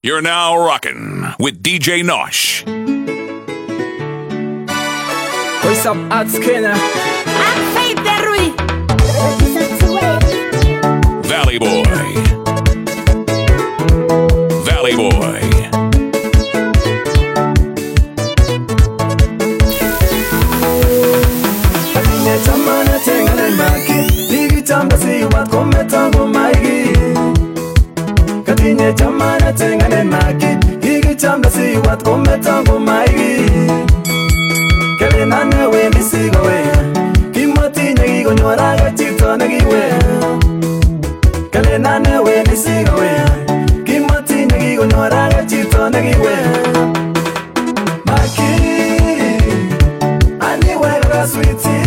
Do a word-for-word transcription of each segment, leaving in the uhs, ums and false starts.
You're now rocking with D J Nosh. What's up, Arts Kenya? I'm Faith Derui. Valley Boy. Valley Boy. Chamana tengana maki, ligi chamba si wakome tango maigi. Katinye chamana tengana maki, ligi chamba si wakome tango maigi. Kele nane we misigo we, kimoti nyegi go nyoraga chito nagiwe. Kele nane we misigo we, kimoti nyegi go nyoraga chito nagiwe. Maki, ani we ga sweetie.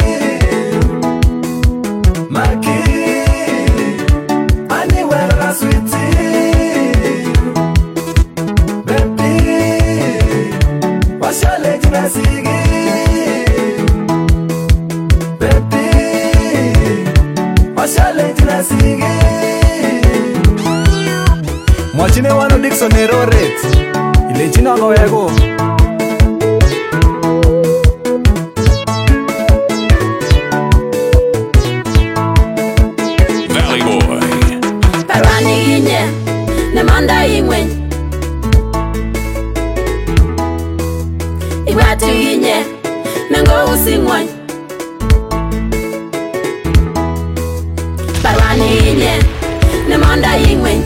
Mwachine wano Dixon Eroret ile jina ngo yego Valley Boy. Parani inye ne manda ingwen. Iwatu inye ne ngo usingwan. Parani inye ne manda ingwen.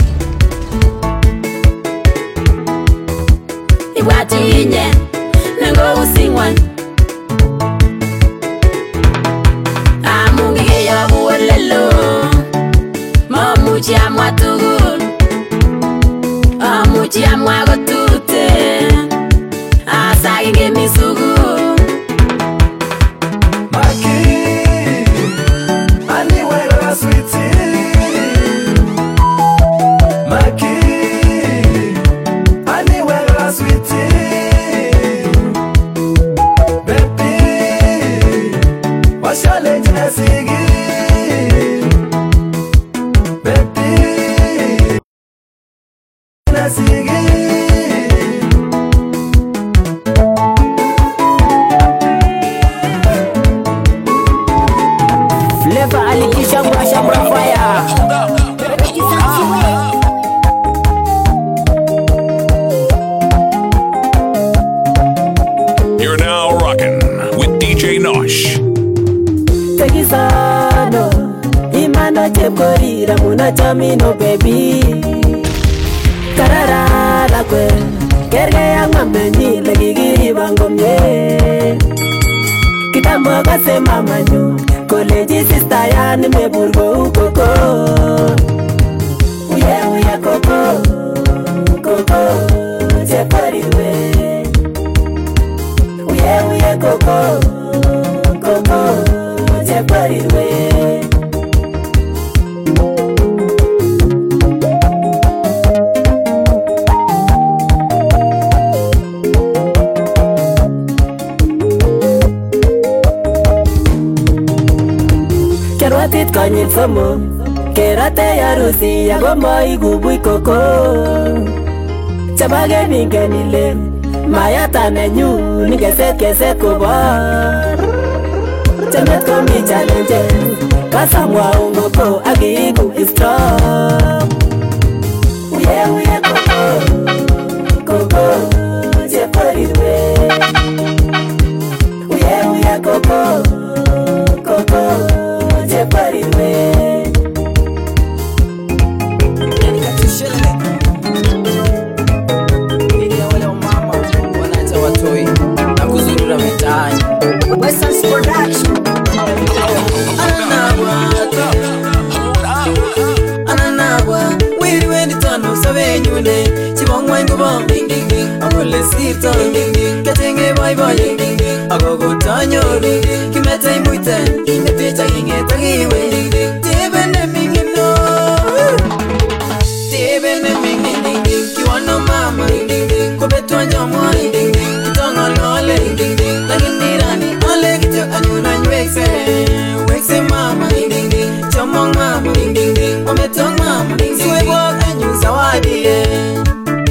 Iwatu inye ne ngo usingwan. Amungi ge ya buwelelo. Mamuchi amwa tugul, amuchi amwa gotute, asagi ge misugu. Maki, ani wera sweetie. Maki, ani wera sweetie. Baby, washale jina sigi. Flavor alikisha mwasha mwafaya. You're now rocking with D J Nosh. Tekisano, imano chepkorira muna chamino baby. Karara la kwe, kerge yang mamenyi lagi giri bangomye. Kitambo kase mamanyo, koleji sister ya nimeburgo ukoko. Uye uye koko, koko, chepariwe. Uye uye koko, koko, chepariwe. Kerwatit konyil somo, kerate yarusi ya goma igubui koko. Chabage mingenile, mayata nenyu nigeset keset kobar. Chemet komi challenges, kasamwa ungoko agiigu is strong. Uye uye koko, koko, chepariwe. Uye uye koko, koko, chepariwe. Western's production. Ananawa, we went to tunnel, so when you day, she won't wind go on, ding ding ding. I will sleep on ding ding, getting a bye bye ding ding ding. I go go turn your ding ding, give me time with ten, in the picture, you get a giveaway ding ding. David and me, you know. David and me, ding ding ding. You want no mama, ding ding ding. Go bet on your money, ding ding. You don't know, ding ding ding. Like in the rani, all like it, and you know, you excel. Wexy mama, ding ding ding. Jumong mama, ding ding ding. I'm a tongue mama, ding ding ding. So I walk and you so I did.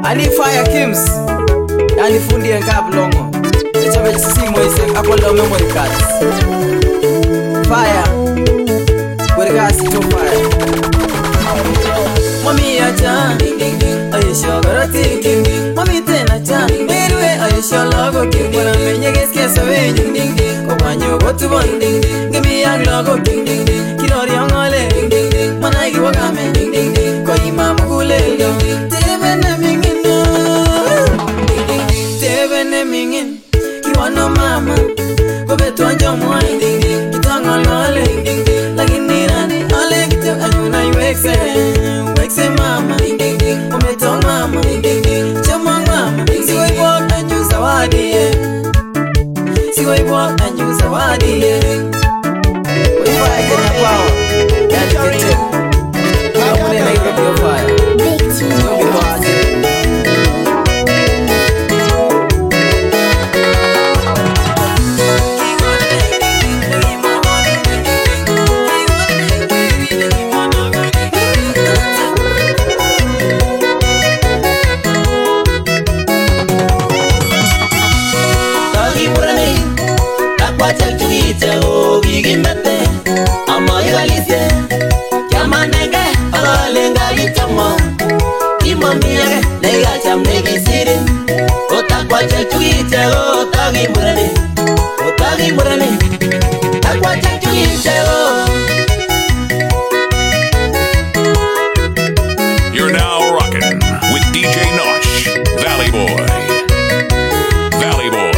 Ani Fire Kims yani fundi en kap longo chabe sisi moise akola memory cards Fire Gorgas to fire Mami acha ding ding ding Aisha garati ding ding Mami tena cha merwe Aisha logo ding ding menye geske sawe ding ding ding ko banyo gotu bon ding ding gimi yang logo ding ding ding kirori angale ding ding ding manai gi wakame ding ding ding ko imam gule ding ding tebe na mingin ding ding ding tebe na mingin ki wano mama ko beto anjo moi ding ding kitangol ngale ding ding lakini nani ale kito anyuna iwekse wekse mama ding ding ding ko beto mama ding ding ding chama mama ding ding siwe walk anju zawadi siwe walk anju zawadi we fire kenya kwao yani kete kama mune na hiyo bio fire big team You're now rocking with D J Nosh, Valley Boy. Valley Boy.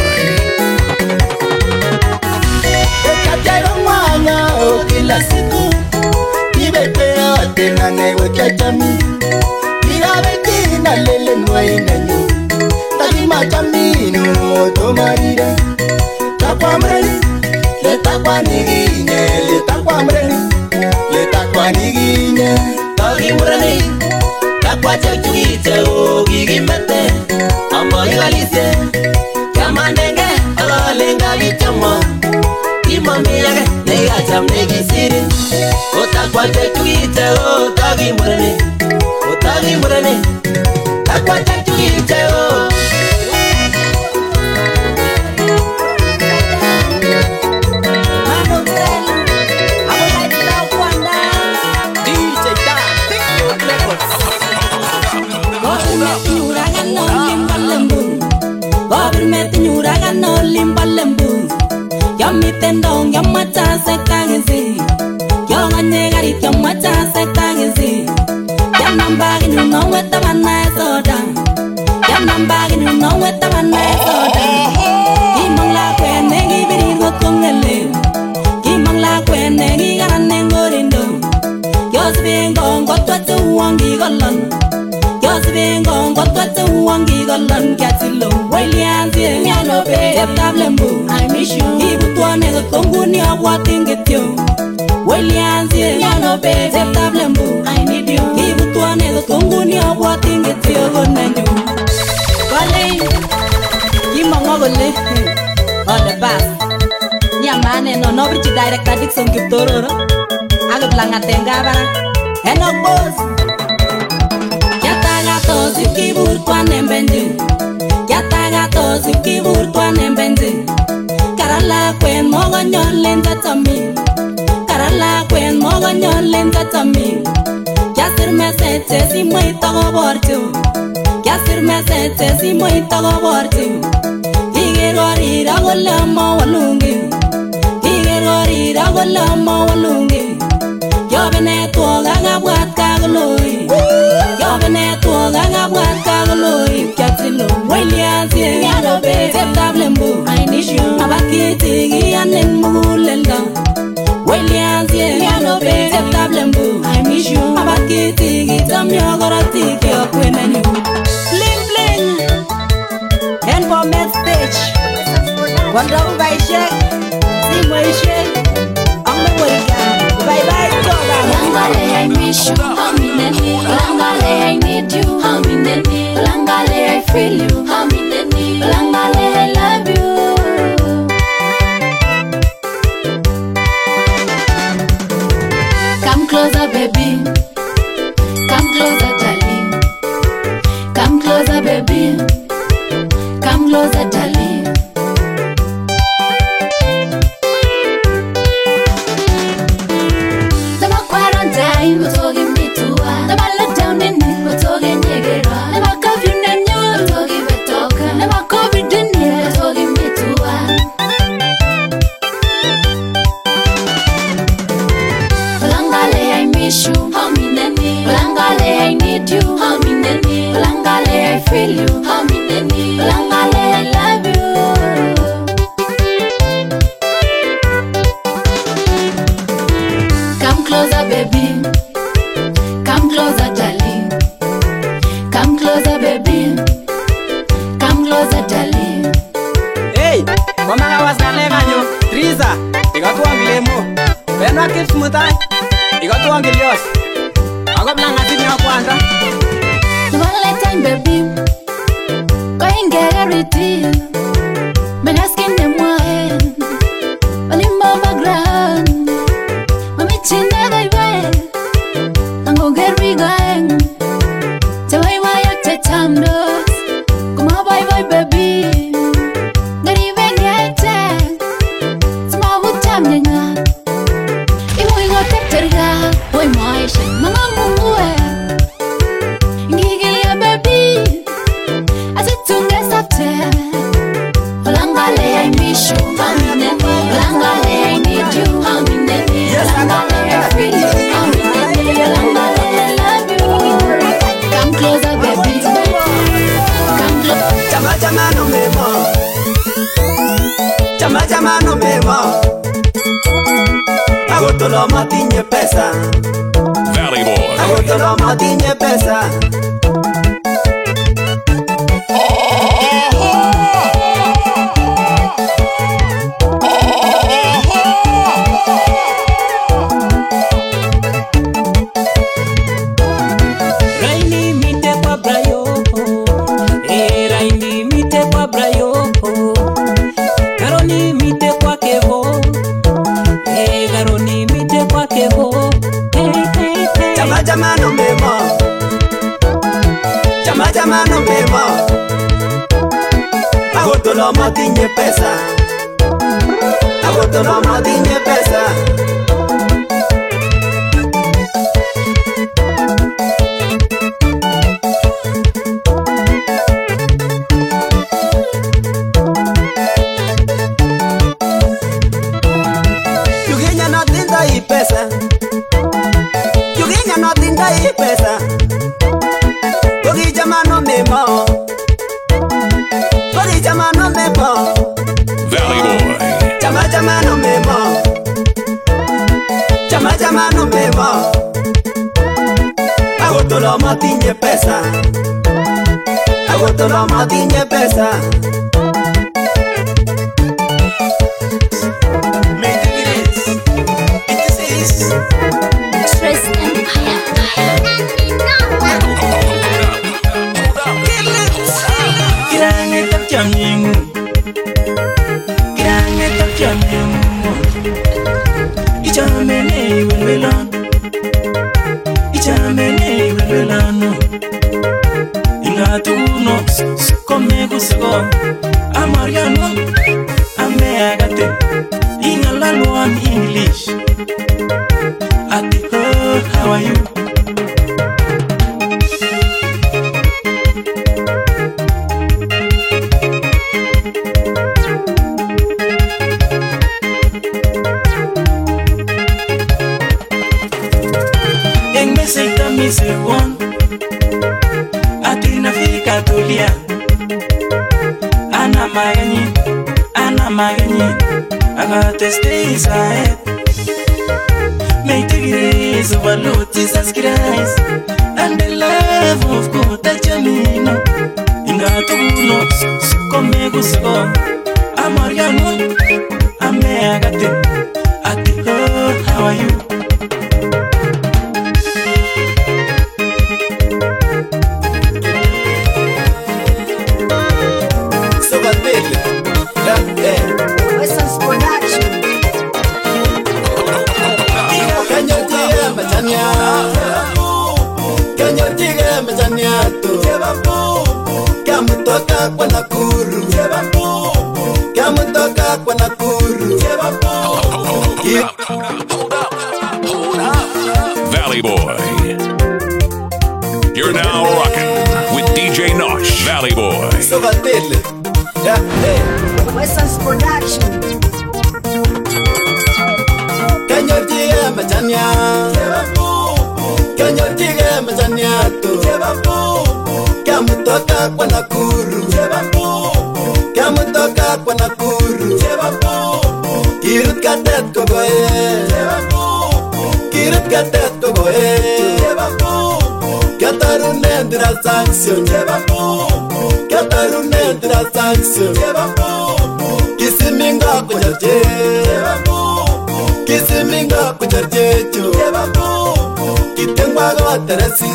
Kila siku nibepea tena newe kachami bila beti na lele nwai nanyu talima chamino tomarire takwa mreni leta kwa nigine leta kwa mreni leta kwa nigine tagi mreni takwa chachuite o gigimete amo igalise kama ndenge alalenga bichamo imami yake nega cham negi siri otakwa chachuite o tagi mreni o tagi mreni takwa chachuite o Yummy tendong, yumma chase kangezi. Yonga negari, yumma chase kangezi. Yamambagi no no weta manai soda. Yamambagi no no weta manai soda. Kimong la kwen negi biri gotongele. Kimong la kwen negi garane ngorindo. Yosbingo ngotwa tu wangi golon. Yosbingo ngotwa tu wangi golon. Katilo Williamsi nyano be. Teptablembu, I miss you. Ibutuane gotonguni agwatingityo. Williamsi nyano be. Teptablembu, I need you. Ibutuane gotonguni agwatingityo gonenyu. Wale, kimongo gole. All the best. Nyamane no no brichi direct addiction kiptororo. Age blanga tenga bara. Eno boss. Yataga to sikibur twane mbenji. Yataga to sikibur twane mbenji. Karala kwen mogo nyolen tatami. Karala kwen mogo nyolen tatami. Yasir mesete si moi togo borchu. Yasir mesete si moi togo borchu. Igeri ragola mo walungi. Igeri ragola mo walungi. Yobene tuoga ngabwat kagoloi. Yobene tuoga ngabwat kagoloi. Katilo Williamsi nyano be. Teptablembu, I need you. Abakiti giyanen mugulelda. Williamsi nyano be. Teptablembu, I miss you. Abakiti gitamyo gorati kyo kwenenyu. Bling bling. And for med stage. Wonder by shake. See my shake. I'm the way down. Bye bye, Toga. Langale, I miss you. How many? Langale, I need you. How many? Langale, I feel you. How many? Langale, I love you. Come closer, baby. Come closer, darling. Come closer, baby. closer, darling. Never quarantine, we're talking me to her. Never let down in it, we're talking nigga. Never cuff you, then you, we're talking me talk. Never COVID in here, we're talking me to her. Balangale, I miss you, homie, nani. Balangale, I need you, homie, nani. Balangale, I feel you, homie, nani. Balangale, I love you. Come closer, baby. Come closer, darling. Come closer, baby. Come closer, darling. Hey, komanga wasnale kanyo. Triza, igatu anglemo. Benwa kips mutai. Igatu angelios. Ako blanga tini ya kwanza. One time, baby. Going get a routine. Men asking them why. Only mama grand. Mami chine gai bai. Ango get we going. Te wai wai ak te tamdos. Kuma bye bye, baby. Gari vengi aite. Sama wutam nyanga. Imu ingo te terga. Boy maisha. Mama mumuwe. Ngigilia baby. Asitunge sate. Balangale, I miss you, homie, nani. Balangale, I need you, homie, nani. Balangale, I feel you, homie, nani. Balangale, I love you. Come closer, baby. Come closer. Chama chama no memo. Chama chama no memo. Agotolo matinye pesa. Valley Boy. Agotolo matinye pesa. Raini mite kwa brayo, eh raini mite kwa brayo, Karoni mite kwa kevo, eh Karoni mite kwa kevo, hey hey hey. Chama chama no memo. Chama chama no memo. Agotolo matinye pesa. Agotolo matinye pesa. Yuginya no tinda y pesa. Yuginya no tinda y pesa. Yugi chama no memo. Yugi chama no memo. Valley Boy. Chama chama no memo. Chama chama no memo. Agotolo matinye pesa. Agotolo matinye pesa. Make it is. It is. Stress Empire. Kirange tak jamnyingu, kirange tak jamnyingu. Ichamene welwelan, ichamene welwelano. Ingatuno kome kusigo, amariano, ameagate. Ingalalwan English. Ati oh, how are you? Eng mesita mise won. Ati nafika tulia. Ana magani, ana magani. I got to stay inside. Make the grace overload Jesus Christ and the love of God that you need. Ingatuno komego so amariano ameagate. Ati oh, how are you? Kamutoka kwa Nakuru, kamutoka kwa Nakuru. Valley Boy. You're now rocking with D J Nosh, Valley Boy. So Vatele, yeah, hey. Western's Production. Kanyo tiga machania, kanyo tiga machania tu. Kamutoka kwa Nakuru, kamutoka kwa Nakuru. Kirut katet kogoye, kirut katet kogoye. Katarune dira sanction, katarune dira sanction. Kisiminga kujarje, kisiminga kujarje jo. Kitengwa gawa terasi,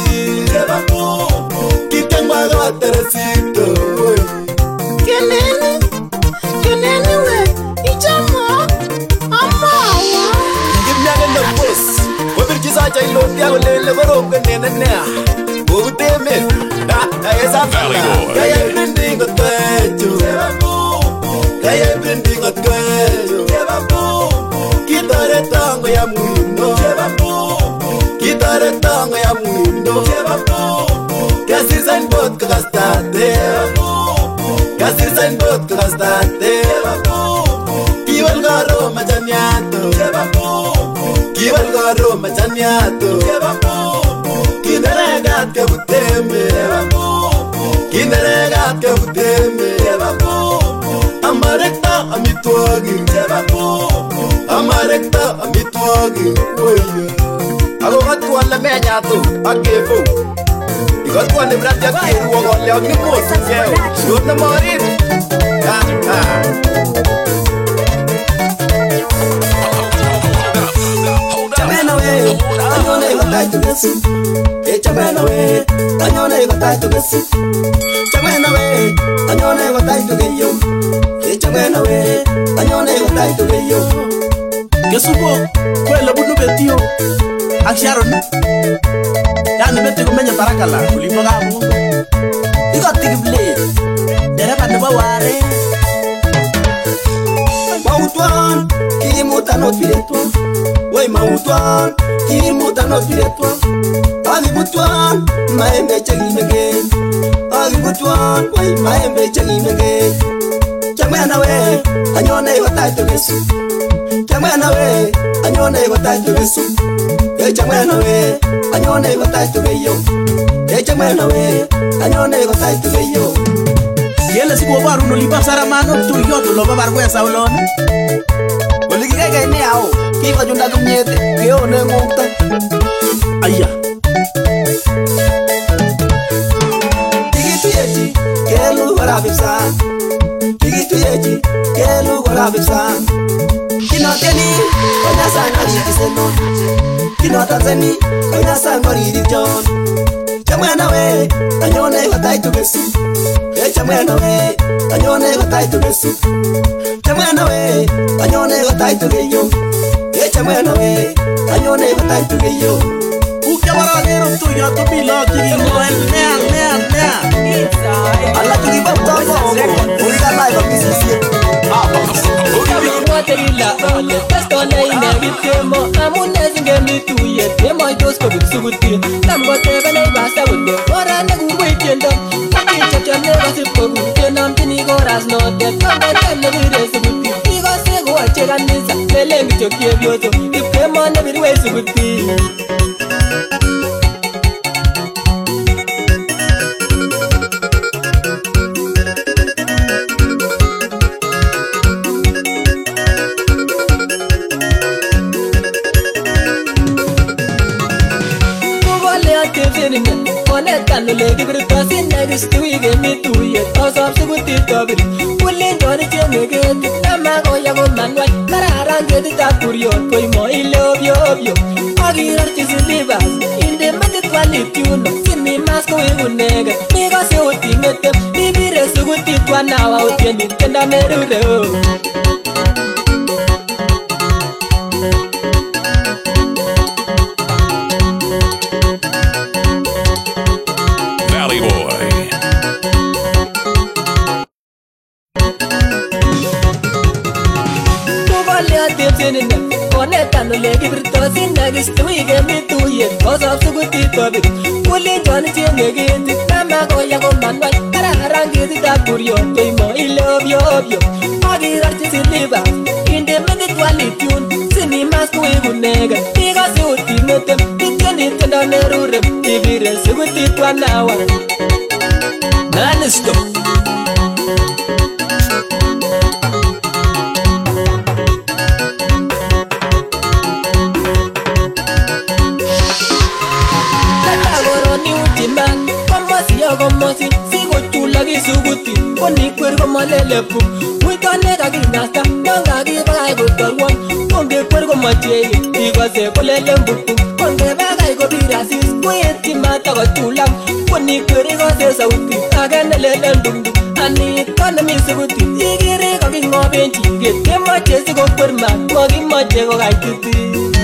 kitengwa gawa terasi to. Kenene, kenene we, ichamo, amawa. Gimnyaga no bus, wabirjiza jailo diago lele baro kenene nea. Uteme, da esa Valley Boy. Kaya branding at kwejo, kaya branding at kwejo. Kitare tango ya mundo, kitare tango ya mundo. Kasi sign boat kastate, kasi sign boat kastate. Kiwal garo majaniato, kiwal garo majaniato. Kinderegat ke buteme, kinderegat ke buteme. Amarekta amitwagi, amarekta amitwagi. Oye, ako katu ala menya tu, akefo. Ikatu ala brati akeru wagole agnipo singeo. Yod na marin. Ha ha. Chamena we, anyone iwatai tu gesu. E chamena we, anyone iwatai tu gesu. Chamena we, anyone iwatai tu geyo. E chamena we, anyone iwatai tu geyo. Kesubo, kwela budu betio. Aksharon. Yani beti kumenya barakala, kulipaga mu. Iko tigible. Dereba ndeba ware. Mautuan, kirimuta no piretwa. Wey mautuan, kirimuta no piretwa. Agi butuan, maembe chagimege. Agi butuan, wey maembe chagimege. Chamena we, anyone iwatai tu gesu. Chamena we, anyone iwatai tu gesu. E chamena we, anyone iwatai tu geyo. E chamena we, anyone iwatai tu geyo. Yele siku baru no lipa sara mano tu yoto lo babar kwa saulon. Oligege ni ao, kiwa junda kumyete, kio ne ngokta. Aya. Tigitu yeji, kelu warabisa. Tigitu yeji, kelu warabisa. Kino teni, konya sangari kiseno. Kino tanzani, konya sangari jon. Chamena we, anyone iwatai tu gesu. E chamena we, anyone iwatai tu gesu. Chamena we, anyone iwatai tu geyo. E chamena we, anyone iwatai tu geyo. Uke bara gero tu yoto bilo kiri no nea nea nea. Alla kiri bapta mo, uriga live of this Waterila ole pestone ine bitemo amune zinge mituye temo itos ko bitsuguti namgo tebe nei basta wunde ora ne gumwe kendo kati chachane basip ko gute nam tini goras no de kanda tenne bire suguti igo se go achega nisa lele ngicho kiebyoto ikemo ne birwe suguti. Kanu legi berkasi negis tuwi gemi tuwi tosop sebuti tobiri kulin joni cenge geti nama goya go manwai kararan geti takurion koi mo ilo obyo obyo agirar chisilibas inde mati twali tiuno sini masko igunega migo se utingete bibire suguti twanawa utieni kenda merure o. Valley Boy. kobek kulenjon ichenge ketit namakoya komanwai kararan ketitab kuryoto imo ile obyo-obyo akirorchi siliba inde metit walitun sinimas koweku nega ikose utimetem ityeni tiendo nerurem ibire sikutit wanawa nanisto komosi sikochulakisukuti konikwer komalelepu muito nekakingasta nongakibakach kotorwon kongekwer komacheye ikose kolelembutu kongebakai kobir asis koetyi matakochulam konikwer ikose sauti ake nelelen dumdu anit konemi sukuti ikere kaking'oben chinget kemoche sikokwer mat mokimoche kokaititi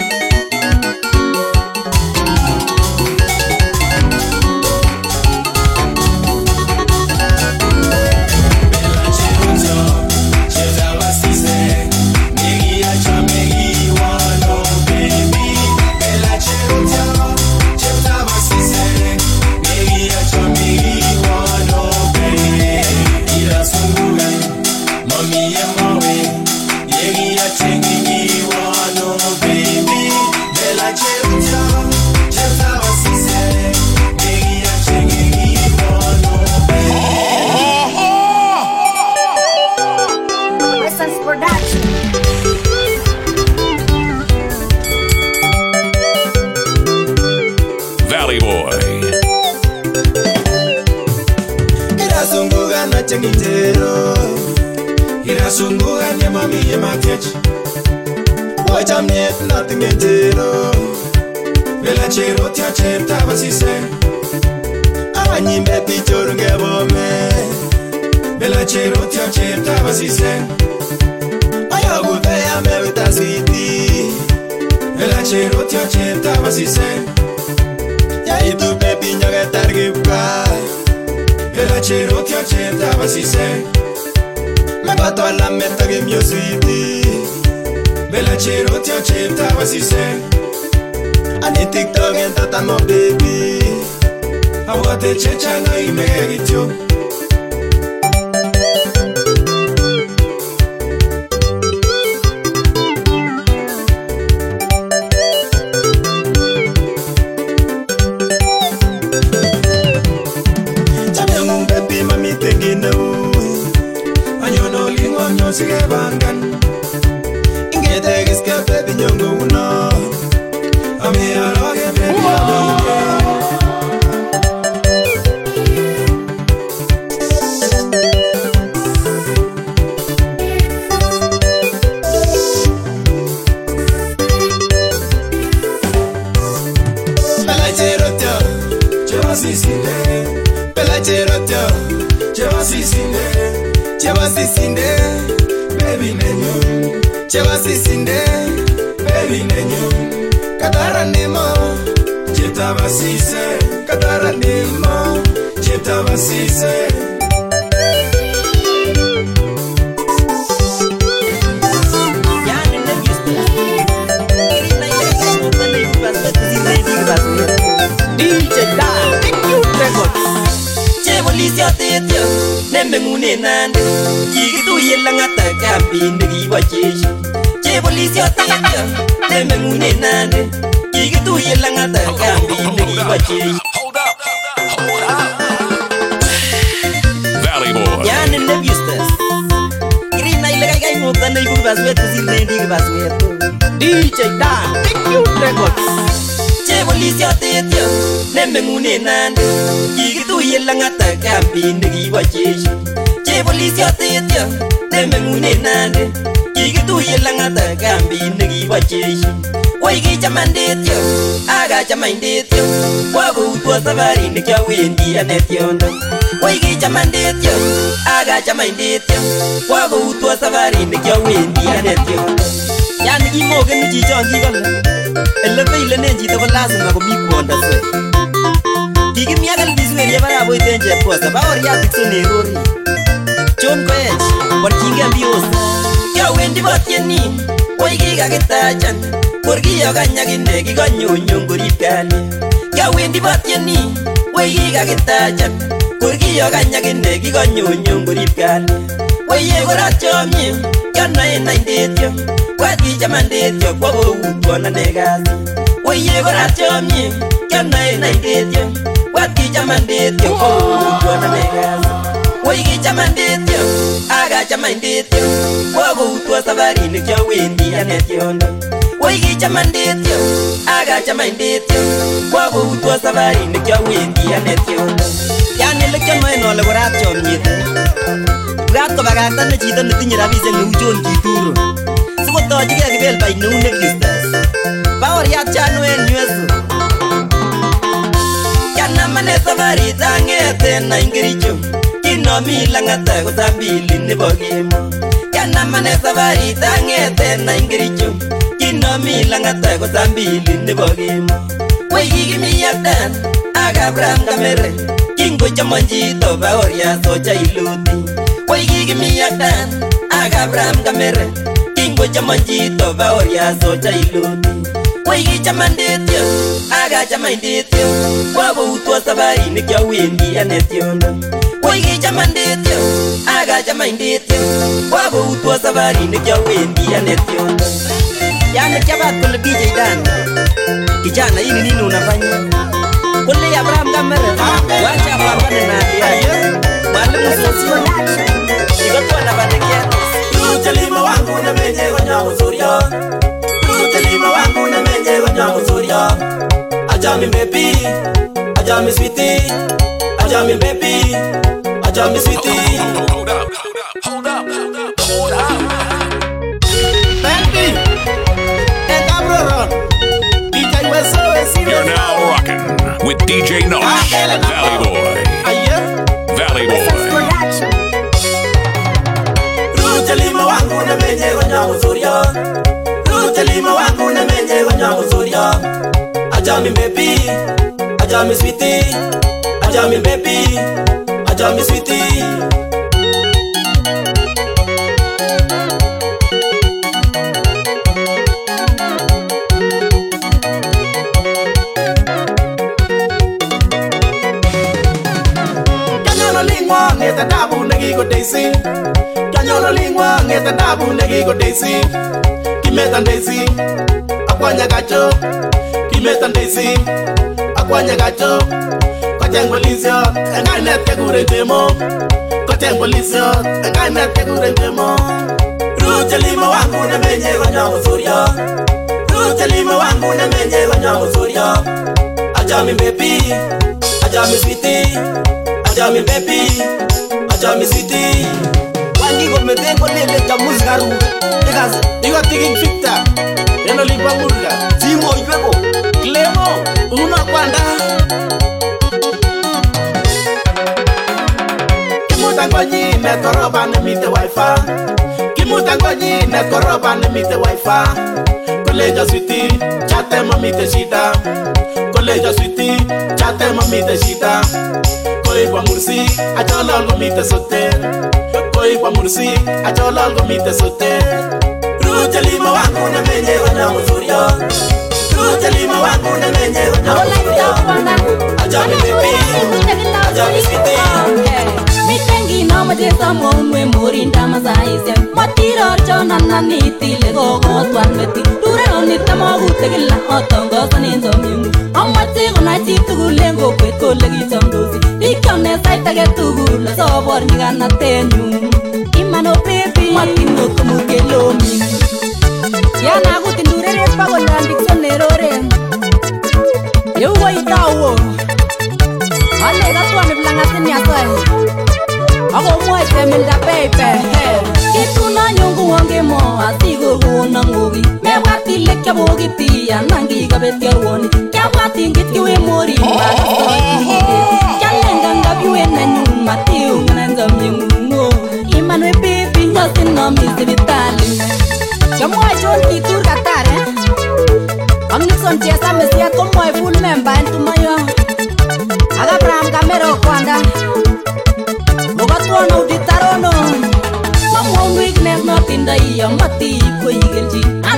Valley Boy. Irasunguka na chengitero Irasunguka nye mami ye makech Wachamnyet na tingetero Vela chero tia chepta basise Awanyimbe pichoru ngebome Vela chero tia chepta basise Ayagu veya mewita switi Vela chero tia chepta basise Ya itu baby nyoge targibka Ela chero tia chepta basise Mebato ala meta ge mio switi Bela chero tia chepta basise Ani TikTok enta tamo baby Awate checha no imege gityo Sige bangan ingete giske baby nyongo uno ame aloge baby aloge Bella cherotio chewa sisinde Bella cherotio chewa sisinde chewa sisinde Baby nenyu, chewa sisinde, baby nenyu Katara nemo, cheta basise Katara nemo, cheta basise D J Da, Cute Records Chevolisio tetio, nembengune nande Kikituye langata kambi nekibo jeshi Chevolisio tetio, nembengune nande Kikituye langata kambi nekibo jeshi Hold up, hold up. Valley Boy. Yani nebustes Kirina ile kai mota na ibu baswetu zinendi baswetu D J Da, Cute Records Chevolisio tetio, nembengune nande Kikituye langata kambi nekibo jeshi Chevolisio tetio, nembengune nande Kikituye langata kambi nekibo jeshi Woi kichamandetio, aga chamandetio Wako utwa safari nikyawendi anetiondo Woi kichamandetio, aga chamandetio Wako utwa safari nikyawendi anetiondo Yani kimogen ni chichon kikole Ele veile nenchito ko lazima komi kwondo swe Kikimiakel bisweri yebara boiten chepkosa Baoriatik so nerori Chon koech, borchinge mbios Kyawendi botieni Woi kikakitachan Korkiyo kanyakine kikanyonyon korip kalyet Kiawendi botieni Woi kikakitachan Korkiyo kanyakine kikanyonyon korip kalyet Woi ye korat chomye Kianae naindetyo Kwat kichamandetyo Kwa koutwon ane kasi Woi ye korat chomye Kianae naindetyo Kwat kichamandetyo Kwa koutwon ane kasi Woi kichamandetyo Aga chamandetyo Kwa koutwon sabarinik Kiawendi ane tiondo Woi kichamandetyo Aga chamandetyo Kwa koutwon sabarinik Kiawendi ane tiondo Yani lekyonoe nole korat chomyet Korat kobakakta ne chito netinye rabisiek neu John Kituro Sikotochigei kibelbait neu Nekistas Baoriat chanu en U S A Kianamane safarit ang'eten nai Kericho Kinomi lang'ata ko saa mbili nebo kemo Kianamane safarit ang'eten nai Kericho Kinomi lang'ata ko saa mbili nebo kemo Woi kikimi yaktan ak Abraham Kamere Kingochomon chito Baoriat socha iluti Woi kikimi yaktan ak Abraham Kamere Kingochomon chito Baoriat socha iluti Woi kichamandetyo ak achamandetyo Kwa koutwon sabarinik Kiawendi ane tiondo Woi kichamandetyo ak achamandetyo Kwa koutwon sabarinik Kiawendi ane tiondo Yani kiabat kole D J Dan Kijana hii ni nini unafanya Kule Abraham Kamere Wacha pambane na Adrian Mwalimu Sosio Ikotua na Badekia Ruchalima wangu na menye wanya uzurio Ruchalima wangu na menye wanya uzurio Ajami baby Ajami sweetie Ajami baby Ajami sweetie Hold up, hold up, hold up, hold up. Baby And Gabriel D J Weso You're now rocking with D J Nosh, Valley Boy. Valley Boy. Ruchalima wangu na menye wanya uzurio Ruchalima wangu na menye wanya uzurio Ajami baby Ajami sweetie Ajami baby Ajami sweetie Kanyolo lingwa ngeta dabu negiko Daisy Kanyolo lingwa ngeta dabu negiko Daisy Kimeta Daisy Akwanya gacho Kimeta Daisy Akwanya gacho Kotengo lisio Engainet kegure temo Kotengo lisio Engainet kegure temo Ruchalima wangu na menye wanya uzurio Ruchalima wangu na menye wanya uzurio Ajami baby Ajami sweetie Ajami baby Ajami sweetie Wangi gomete kolele kamuzi garu Egas Iwa tiki fikta Eno lipa murga Timo iweko Clemo Una kwanda Kimuta kwenye netoroba nemite wifi Kimuta kwenye netoroba nemite wifi Koleja sweetie Chate mamite shida Koleja sweetie Chate mamite shida Koi kwa mursi Acholol gomite sote Koi kwa mursi Acholol gomite sote Ruchalima wangu na menye wanya uzurio Ruchalima wangu na menye wanya uzurio Ajami baby Ajami sweetie Mitengi no majesa monwe morinda masaise Matiro chona naniti lego gotwan meti Dure onita magute gila otongo saninzo mimu Amati gona chitu gulengo kwetko legi chomdosi Ikone saita getugula sobor nyigana tenyu Imano baby matino kumuke lomi Yana guti dure respa golandik sonerore Yewa itawo Ale gatwane blangatini asoe Ako mwe temilda baby Kituna nyungu wange mo Asigo guna ngugi Mewati lekya bogiti ya nangi gabeti arwoni Kya wati ngit kiwe mori Mbaga soe Kya lenga ngabiwe na nyuma Tiu nganza mnyengu Imanwe baby Nyosin no misi vitali Kya mwe chon kitur katare Ang Nixon chesa mesiat ko mwe full member Entumayo Aga Abraham Kamere kwanda Mogatwono uditarono Mamon weakness not in the iya mati ko igelji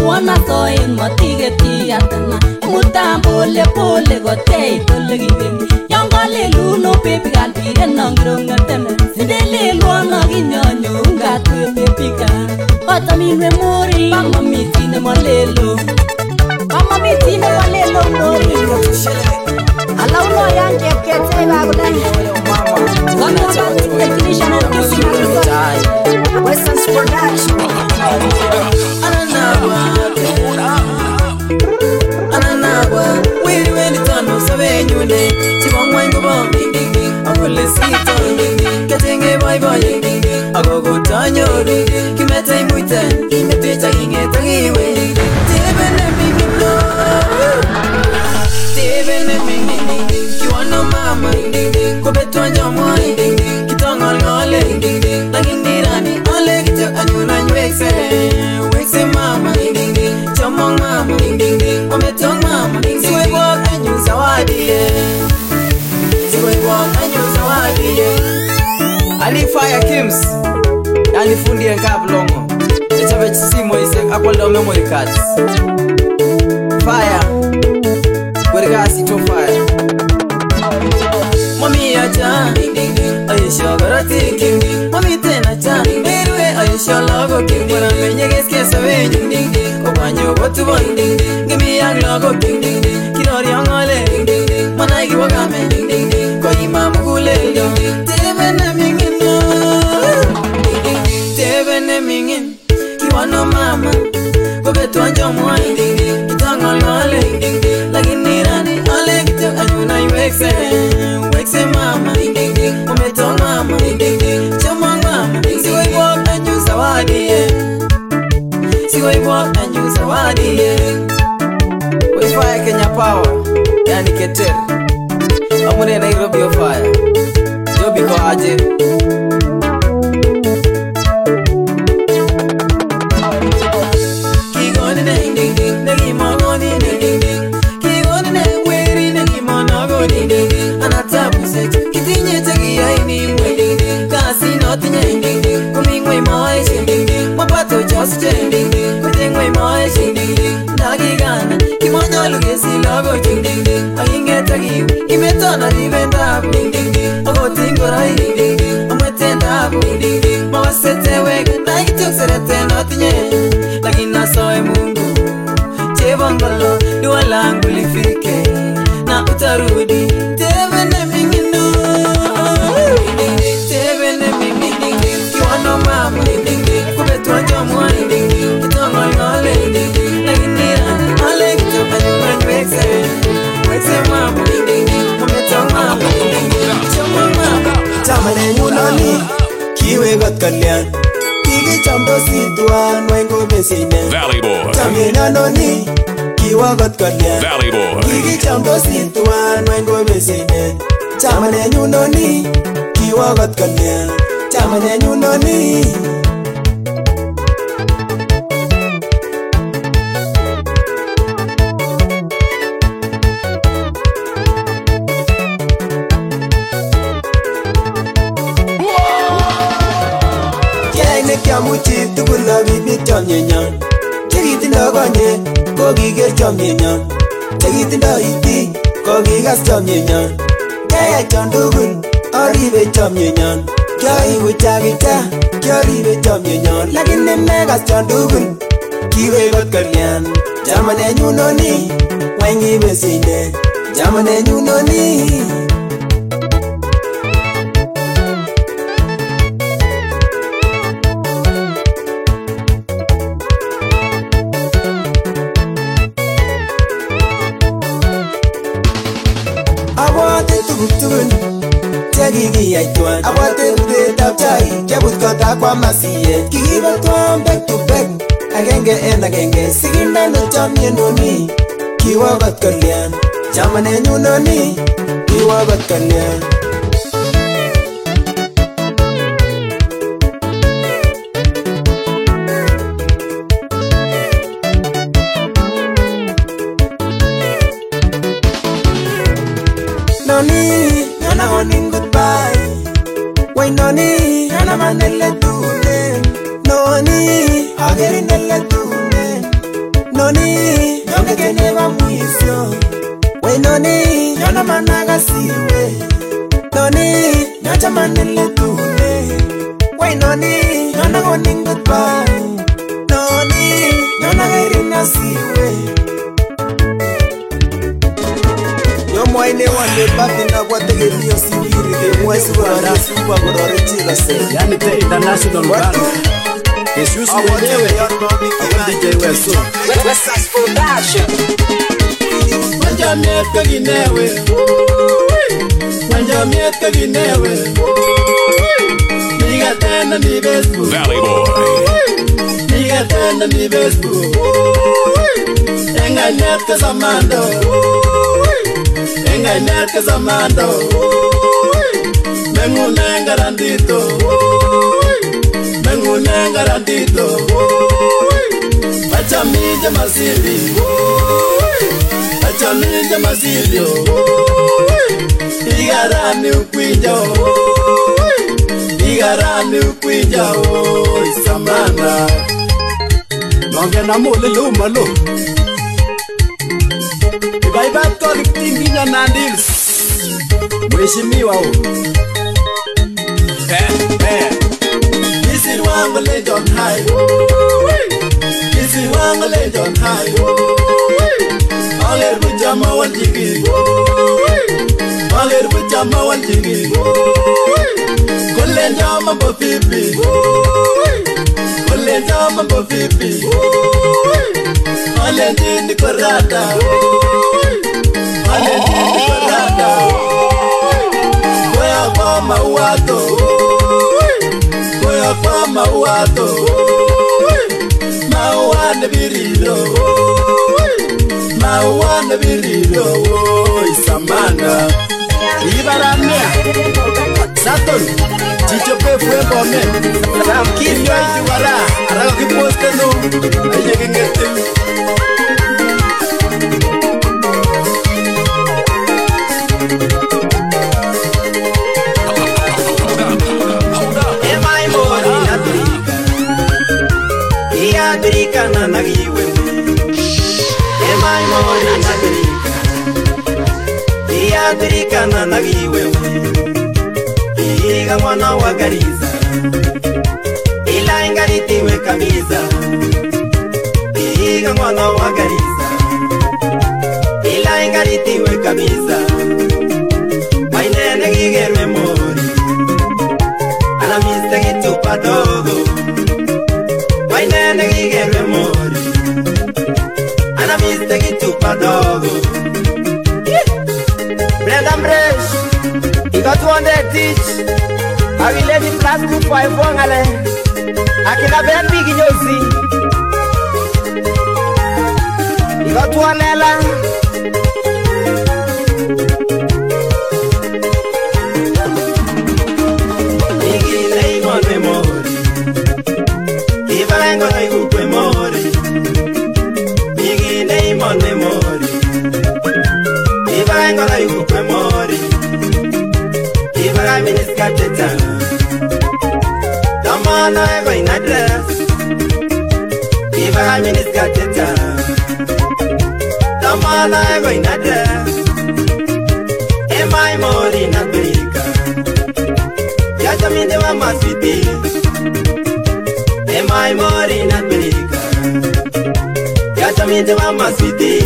kuona soin matigeti atana mutambole pole gotei tole gibendi yangale luno pepi galbire nangronga tena sidele luana ginyonyo ngatwe pepika otaminwe mori mama mitine malelo mama mitine malelo mori alauno yange kete bagudani Western's Production. Ananawa, Ananawa, wait when it's on, so when you day, Chibong go bomb, ding ding ding, I will see it, getting a boy boy, ding ding ding, I go go down your ding ding, give me time with them, in the picture, taking it away, David and me, David and me, ding ding, you want no mama, ding ding, go bet on your mind, ding ding, get on all, ding ding, like in the rani, all leg it, and you know you excel, excel mama, ding ding ding, Jamong mama, ding ding ding, I'm a tongue mama, ding ding, see walk and you sawadi, see walk and you sawadi. Ali fire Kims, Ali fundi and cap longo, it's a bit simo is a couple of memory cards. Fire, where gas it on fire. Mommy acha, ding ding ding, are you sure got a thinking? Mommy ten acha, anyway, are you sure logo king? When I'm in your guess away, ding ding ding, oh, when you go to one ding ding, give me a logo king ding ding, kid or young ole, ding ding ding, when I give a gamme, ding ding ding, go in my mugule, ding ding, David Neming in ding ding ding, David Neming in, you want no mama, go bet one jump wine, ding ding, you tongue on ole, ding ding, like in Nirani, ole, get up and you know you excel. Say mama, ding ding ding, I'm a tongue mama, ding ding ding, Jamong mama, ding see we walk and you sawadi, see we walk and you sawadi. We fire Kenya power, yani keter, amune Nairobi of fire, Jobi ko aje. Kigoni ding ding ding, nagi mangoni ding ding ding, kigoni ding weri nagi manago ding ding ding. Anatabu set, kitinye tagi aini mwe ding ding, kasi notinye ding ding, kumingwe mai ding ding, mapato just ding ding, kutingwe mai ding ding, nagi gana, kimonya lugesi logo ding ding, ayinge tagi, imetona rivenda ding ding, ago tingorai ding ding, ametenda ding ding, mawasete wega, naikituk serete notinye, lakina soe Mungu, chebangolo, dua langu lifike, na utarudi. Chamane nyunani, kiwe got kalyan, kiki chambo situan, wengo besine. Valley Boy. Chamye nanoni, kiwa got kalyan, Valley Boy. kiki chambo situan, wengo besine. Chamane nyunani, kiwa got kalyan, chamane nyunani. Kiamuchi tugul na bibit chamyenyan, chekitindo konye ko kiker chamyenyan, chekitindo itik ko kikas chamyenyan. Keyachon tugul aribe chamyenyan, kiaibu chakita kiaribe chamyenyan, lakini mekas chon tugul kiwe kot kalyan. Chamanenyu noni wengi besinde, chamanenyu noni. Kikiyaituan abwate butetab chai kebut kotab kwa masiye, kikibetwan back to back agenge en agenge, sikindano chamye noni kiwa kot kalyan, chamanenyu noni kiwa kot kalyan. Noni nana honing goodbye, why noni nana manele tune, noni ageri nele tune, Noni, nyoke keneva mwisyo. We noni, nyona managa siwe. Noni, nyocha manele tune. We noni, nyona goning goodbye. Noni, nyona gairina siwe. Yo mwaine wande bati na kwa tegelio sibiri. Ke mwesi kwa supa kodore chila se. Yani the international band. Jesus mwenyewe D J Weso. Westside Production. Wanja mieka ginewe. Wanja mieka ginewe. Niga tena ni Facebook. Valley Boy. Niga tena ni Facebook. Enga netka zamando. Enga netka zamando. Mengunenga randito. Mengunenga randito. Achamija masili. Achamija masili. Igarani ukwinja. Igarani ukwinja. Isamanda. Longe na mole luma lo. Ibaibat ko kitinginya nandils. Mheshimiwa o. Eh eh. This is one legend high. This is one legend high. Aler bujama waljigi. Aler bujama waljigi. Kulle jama bo pipi. Kulle jama bo pipi. Ale dindi korada. Ale dindi korada. Koya kwa mauato. Koya kwa mauato. Mauane birilo. Mauane birilo. Isamanda. Ibaramia. Saturn. Chicho pe fue bome. Ram kinyo iwara. Arago ki poste no. Aye kengete. Afrika na nagiwe Emai mori na Afrika I Afrika na nagiwe Iga mwana wa Gariza Ila ingaritiwe kabisa Iga mwana wa Gariza Ila ingaritiwe kabisa Mainene gigerwe mori Alamiste gitupa dogo Mainene gigerwe mori Anamiste gitupa dogo Brenda Mresh He got one day teach I will let him class two five one ale Akina ben bigi nyosi He got one ela Bigi leimon me mori Ibarengo na igukwe mori Bigi leimon me mori Ibarengo na igukwe mori Ibaga miniska teta Damana ego in address Ibaga miniska teta Damana ego in address Emai mori na Afrika Yacha minde wa maswiti Emai mori na Afrika Yacha minde wa maswiti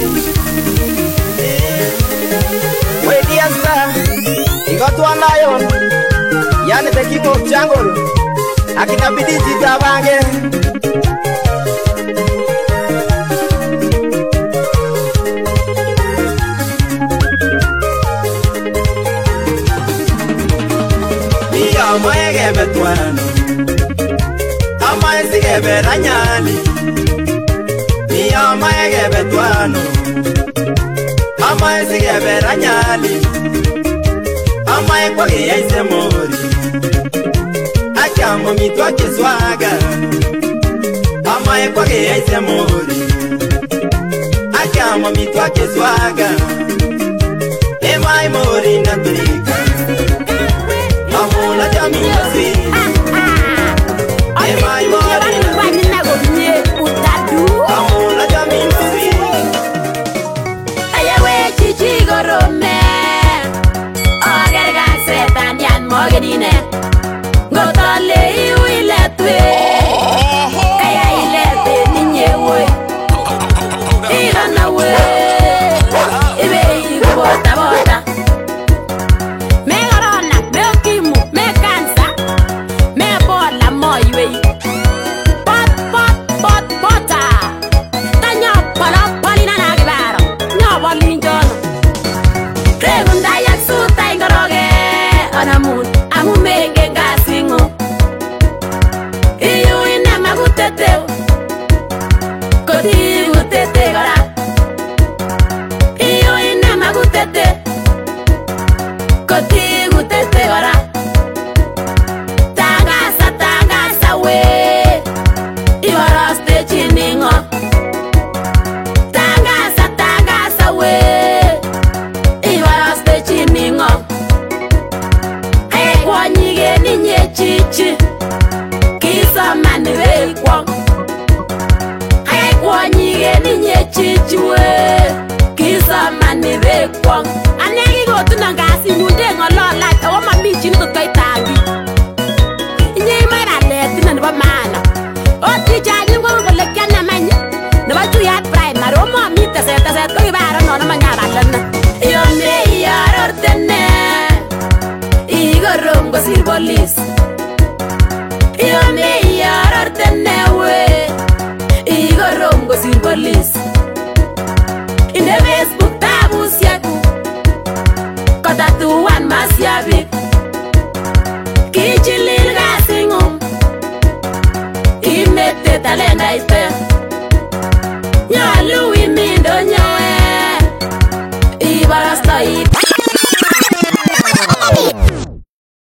Wey diasta He got one lion Yani the king of jungle Akina bidi jita bange Iya amaye gebe tuano Amaye si gebe ranyali Iya amaye gebe tuano Amaye si gebe ranyali Amaye kwa geye ise mori Akamo mitwa kiswaga Amaye kwa geye ise mori Akamo mitwa kiswaga Emai mori na Afrika Amuna jami nasi Emai mori na Afrika Amuna jami nasi mogenine ngotale iwiletwe kaya ilete ninyewe igana we ibe ibota bota me corona me okimu me cancer me bola moywe pot pot pot bota tanya pala palina na gibaro nyawa linjono regunda yaksu taingoroge anamun amumenge ngasingo iyo ina maguteteo kodi gutete gara iyo ina magutete kodi gutete gara tagasa tagasa we ibaraste chiningo tagasa tagasa we ibaraste chiningo hey kwanyige ninye chichi kisa manwe kwang hey kwanyige ninye chichi we kisa manwe kwang anegi go tunangasi nyunde ngolola tawo mami chini to kaitagi inye mara le tinan ba mana o ti jani go go le kana manya no ba tu ya primary o mami ta se ta se ko ibara no na manya balana yo me yaror tenne igorom go sir police yo me yaror tenne we igorom go sir police in the Facebook tabu siaku kota tuan masyabik kichilil gasingum imete talenda ite nyalu imindo nyawe ibarasta ite